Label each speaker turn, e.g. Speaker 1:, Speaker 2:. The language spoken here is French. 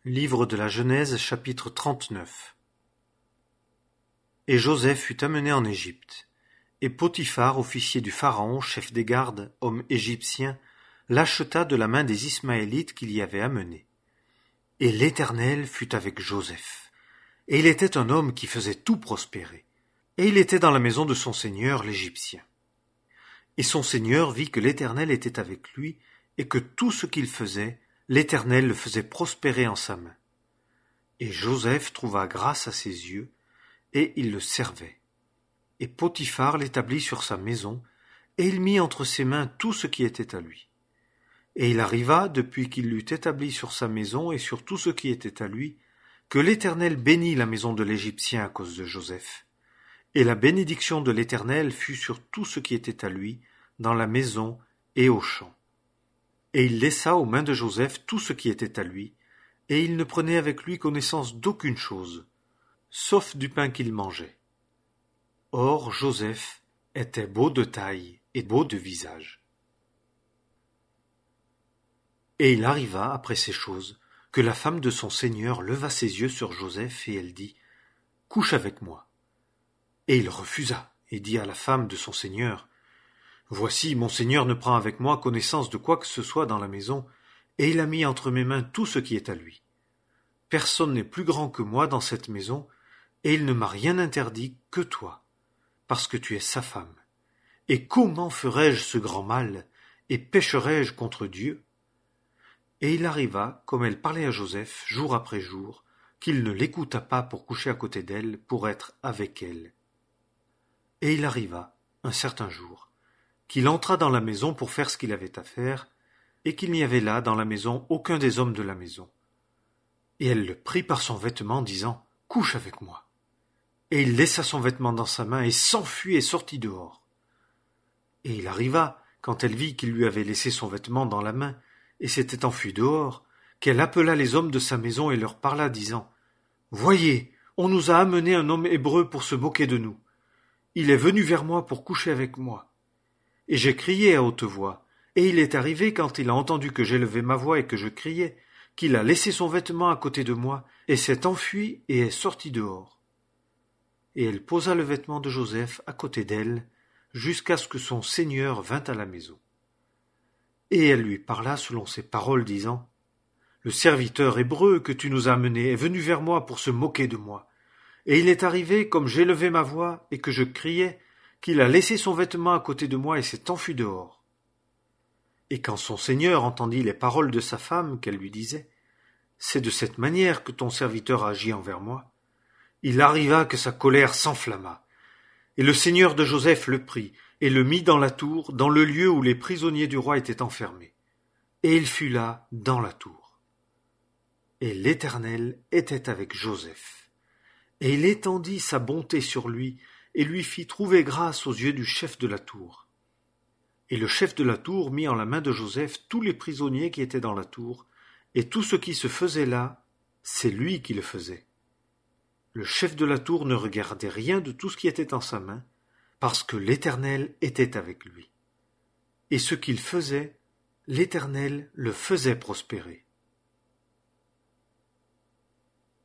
Speaker 1: Livre de la Genèse, chapitre 39. Et Joseph fut amené en Égypte. Et Potiphar, officier du Pharaon, chef des gardes, homme égyptien, l'acheta de la main des Ismaélites qu'il y avait amenés. Et l'Éternel fut avec Joseph. Et il était un homme qui faisait tout prospérer. Et il était dans la maison de son seigneur, l'Égyptien. Et son seigneur vit que l'Éternel était avec lui, et que tout ce qu'il faisait, l'Éternel le faisait prospérer en sa main. Et Joseph trouva grâce à ses yeux, et il le servait. Et Potiphar l'établit sur sa maison, et il mit entre ses mains tout ce qui était à lui. Et il arriva, depuis qu'il l'eut établi sur sa maison et sur tout ce qui était à lui, que l'Éternel bénit la maison de l'Égyptien à cause de Joseph. Et la bénédiction de l'Éternel fut sur tout ce qui était à lui, dans la maison et au champ. Et il laissa aux mains de Joseph tout ce qui était à lui, et il ne prenait avec lui connaissance d'aucune chose, sauf du pain qu'il mangeait. Or Joseph était beau de taille et beau de visage. Et il arriva, après ces choses, que la femme de son seigneur leva ses yeux sur Joseph, et elle dit, « Couche avec moi. » Et il refusa, et dit à la femme de son seigneur, « Voici, mon seigneur ne prend avec moi connaissance de quoi que ce soit dans la maison, et il a mis entre mes mains tout ce qui est à lui. Personne n'est plus grand que moi dans cette maison, et il ne m'a rien interdit que toi, parce que tu es sa femme. Et comment ferais-je ce grand mal, et pécherais-je contre Dieu ?» Et il arriva, comme elle parlait à Joseph, jour après jour, qu'il ne l'écouta pas pour coucher à côté d'elle, pour être avec elle. Et il arriva, un certain jour, qu'il entra dans la maison pour faire ce qu'il avait à faire, et qu'il n'y avait là dans la maison aucun des hommes de la maison. Et elle le prit par son vêtement, disant, « Couche avec moi. » Et il laissa son vêtement dans sa main, et s'enfuit et sortit dehors. Et il arriva, quand elle vit qu'il lui avait laissé son vêtement dans la main, et s'était enfui dehors, qu'elle appela les hommes de sa maison et leur parla, disant, « Voyez, on nous a amené un homme hébreu pour se moquer de nous. Il est venu vers moi pour coucher avec moi. Et j'ai crié à haute voix, et il est arrivé, quand il a entendu que j'élevais ma voix et que je criais, qu'il a laissé son vêtement à côté de moi, et s'est enfui et est sorti dehors. » Et elle posa le vêtement de Joseph à côté d'elle, jusqu'à ce que son seigneur vînt à la maison. Et elle lui parla selon ces paroles, disant, « Le serviteur hébreu que tu nous as amené est venu vers moi pour se moquer de moi. Et il est arrivé, comme j'élevais ma voix et que je criais, qu'il a laissé son vêtement à côté de moi et s'est enfui dehors. » Et quand son seigneur entendit les paroles de sa femme qu'elle lui disait, « C'est de cette manière que ton serviteur agit envers moi. » Il arriva que sa colère s'enflamma. Et le seigneur de Joseph le prit et le mit dans la tour, dans le lieu où les prisonniers du roi étaient enfermés. Et il fut là, dans la tour. Et l'Éternel était avec Joseph. Et il étendit sa bonté sur lui, et lui fit trouver grâce aux yeux du chef de la tour. Et le chef de la tour mit en la main de Joseph tous les prisonniers qui étaient dans la tour, et tout ce qui se faisait là, c'est lui qui le faisait. Le chef de la tour ne regardait rien de tout ce qui était en sa main, parce que l'Éternel était avec lui. Et ce qu'il faisait, l'Éternel le faisait prospérer.